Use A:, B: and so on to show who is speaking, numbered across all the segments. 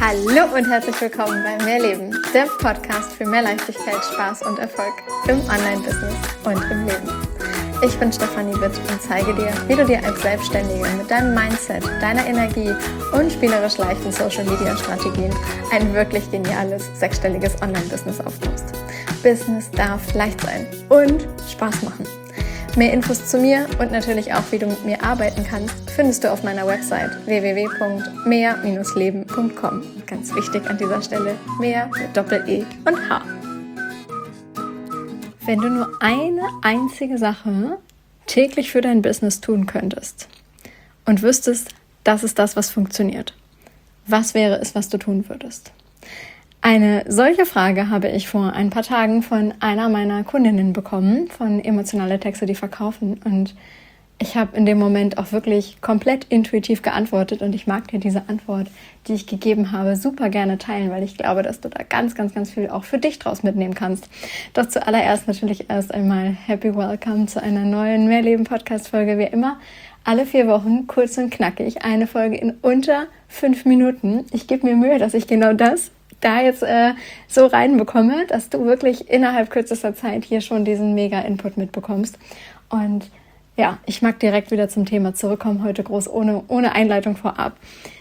A: Hallo und herzlich willkommen bei Mehrleben, der Podcast für mehr Leichtigkeit, Spaß und Erfolg im Online-Business und im Leben. Ich bin Stefanie Witt und zeige dir, wie du dir als Selbstständige mit deinem Mindset, deiner Energie und spielerisch leichten Social-Media-Strategien ein wirklich geniales, sechsstelliges Online-Business aufbaust. Business darf leicht sein und Spaß machen. Mehr Infos zu mir und natürlich auch, wie du mit mir arbeiten kannst, findest du auf meiner Website www.mehr-leben.com. Ganz wichtig an dieser Stelle, mehr mit Doppel-E und H. Wenn du nur eine einzige Sache täglich für dein Business tun könntest und wüsstest, das ist das, was funktioniert, was wäre es, was du tun würdest? Eine solche Frage habe ich vor ein paar Tagen von einer meiner Kundinnen bekommen, von Emotionale Texte, die verkaufen. Und ich habe in dem Moment auch wirklich komplett intuitiv geantwortet. Und ich mag dir diese Antwort, die ich gegeben habe, super gerne teilen, weil ich glaube, dass du da ganz, ganz, ganz viel auch für dich draus mitnehmen kannst. Doch zuallererst natürlich erst einmal Happy Welcome zu einer neuen Mehrleben-Podcast-Folge. Wie immer, alle 4 Wochen, kurz und knackig, eine Folge in unter 5 Minuten. Ich gebe mir Mühe, dass ich genau das da jetzt so reinbekomme, dass du wirklich innerhalb kürzester Zeit hier schon diesen Mega-Input mitbekommst. Und ja, ich mag direkt wieder zum Thema zurückkommen, heute groß ohne Einleitung vorab.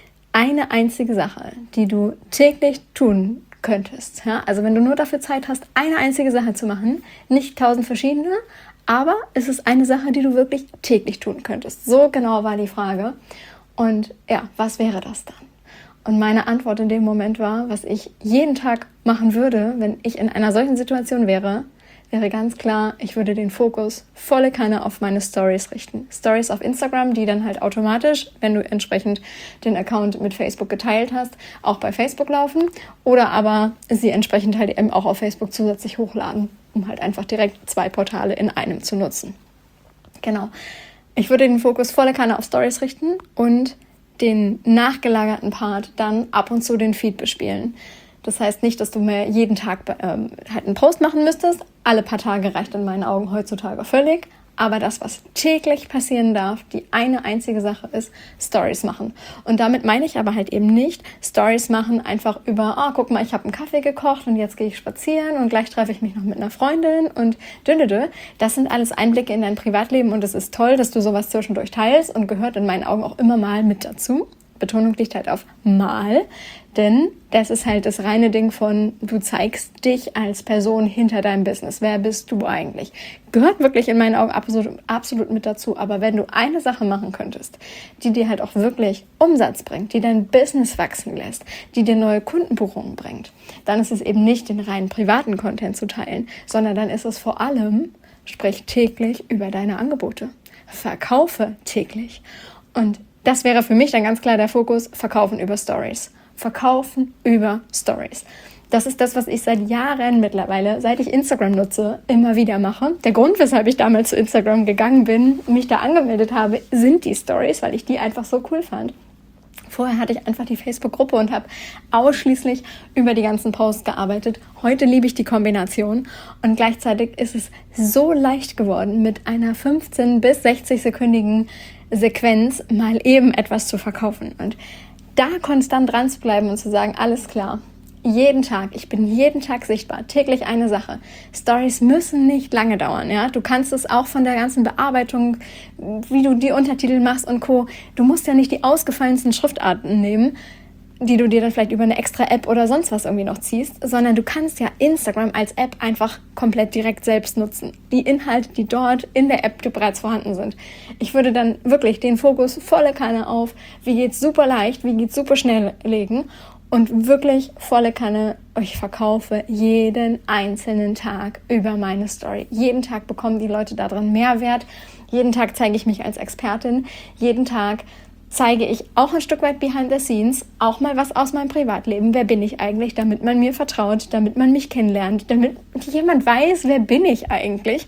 A: Eine einzige Sache, die du täglich tun könntest, ja? Also wenn du nur dafür Zeit hast, eine einzige Sache zu machen, nicht 1000 verschiedene, aber es ist eine Sache, die du wirklich täglich tun könntest. So genau war die Frage. Und ja, was wäre das dann? Und meine Antwort in dem Moment war, was ich jeden Tag machen würde, wenn ich in einer solchen Situation wäre ganz klar, ich würde den Fokus volle Kanne auf meine Stories richten. Stories auf Instagram, die dann halt automatisch, wenn du entsprechend den Account mit Facebook geteilt hast, auch bei Facebook laufen oder aber sie entsprechend halt eben auch auf Facebook zusätzlich hochladen, um halt einfach direkt 2 Portale in einem zu nutzen. Genau. Ich würde den Fokus volle Kanne auf Stories richten und den nachgelagerten Part dann ab und zu den Feed bespielen. Das heißt nicht, dass du mehr jeden Tag halt einen Post machen müsstest. Alle paar Tage reicht in meinen Augen heutzutage völlig. Aber das, was täglich passieren darf, die eine einzige Sache ist, Stories machen. Und damit meine ich aber halt eben nicht Stories machen einfach über, guck mal, ich habe einen Kaffee gekocht und jetzt gehe ich spazieren und gleich treffe ich mich noch mit einer Freundin und dünne. Das sind alles Einblicke in dein Privatleben und es ist toll, dass du sowas zwischendurch teilst und gehört in meinen Augen auch immer mal mit dazu. Betonung liegt halt auf mal, denn das ist halt das reine Ding von, du zeigst dich als Person hinter deinem Business. Wer bist du eigentlich? Gehört wirklich in meinen Augen absolut mit dazu. Aber wenn du eine Sache machen könntest, die dir halt auch wirklich Umsatz bringt, die dein Business wachsen lässt, die dir neue Kundenbuchungen bringt, dann ist es eben nicht den reinen privaten Content zu teilen, sondern dann ist es vor allem, sprich täglich über deine Angebote. Verkaufe täglich. Und das wäre für mich dann ganz klar der Fokus, Verkaufen über Stories. Verkaufen über Stories. Das ist das, was ich seit Jahren mittlerweile, seit ich Instagram nutze, immer wieder mache. Der Grund, weshalb ich damals zu Instagram gegangen bin, mich da angemeldet habe, sind die Stories, weil ich die einfach so cool fand. Vorher hatte ich einfach die Facebook-Gruppe und habe ausschließlich über die ganzen Posts gearbeitet. Heute liebe ich die Kombination und gleichzeitig ist es so leicht geworden, mit einer 15- bis 60-sekündigen Sequenz mal eben etwas zu verkaufen. Und da konstant dran zu bleiben und zu sagen, alles klar, jeden Tag, ich bin jeden Tag sichtbar, täglich eine Sache. Stories müssen nicht lange dauern, ja. Du kannst es auch von der ganzen Bearbeitung, wie du die Untertitel machst und Co. Du musst ja nicht die ausgefallensten Schriftarten nehmen, die du dir dann vielleicht über eine extra App oder sonst was irgendwie noch ziehst, sondern du kannst ja Instagram als App einfach komplett direkt selbst nutzen. Die Inhalte, die dort in der App bereits vorhanden sind. Ich würde dann wirklich den Fokus volle Kanne auf, wie geht's super leicht, wie geht's super schnell legen und wirklich volle Kanne, ich verkaufe jeden einzelnen Tag über meine Story. Jeden Tag bekommen die Leute da drin Mehrwert. Jeden Tag zeige ich mich als Expertin. Jeden Tag zeige ich auch ein Stück weit behind the scenes, auch mal was aus meinem Privatleben. Wer bin ich eigentlich, damit man mir vertraut, damit man mich kennenlernt, damit jemand weiß, wer bin ich eigentlich.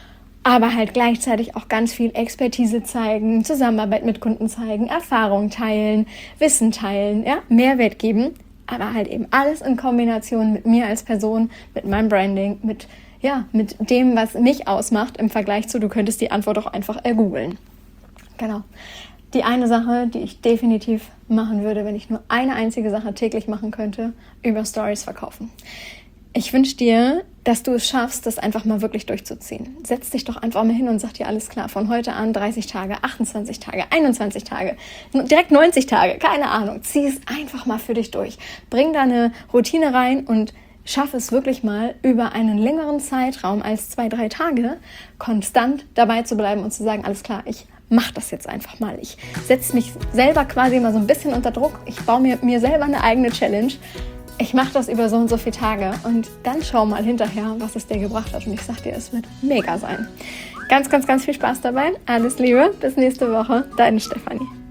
A: Aber halt gleichzeitig auch ganz viel Expertise zeigen, Zusammenarbeit mit Kunden zeigen, Erfahrung teilen, Wissen teilen, ja, Mehrwert geben. Aber halt eben alles in Kombination mit mir als Person, mit meinem Branding, mit dem, was mich ausmacht im Vergleich zu, du könntest die Antwort auch einfach ergoogeln. Genau. die eine Sache, die ich definitiv machen würde, wenn ich nur eine einzige Sache täglich machen könnte, über Stories verkaufen. Ich wünsche dir, dass du es schaffst, das einfach mal wirklich durchzuziehen. Setz dich doch einfach mal hin und sag dir, alles klar, von heute an 30 Tage, 28 Tage, 21 Tage, direkt 90 Tage, keine Ahnung. Zieh es einfach mal für dich durch. Bring da eine Routine rein und schaff es wirklich mal über einen längeren Zeitraum als 2-3 Tage konstant dabei zu bleiben und zu sagen, alles klar, ich mach das jetzt einfach mal. Ich setze mich selber quasi mal so ein bisschen unter Druck. Ich baue mir selber eine eigene Challenge. Ich mache das über so und so viele Tage und dann schau mal hinterher, was es dir gebracht hat. Und ich sag dir, es wird mega sein. Ganz, ganz, ganz viel Spaß dabei. Alles Liebe. Bis nächste Woche. Deine Stefanie.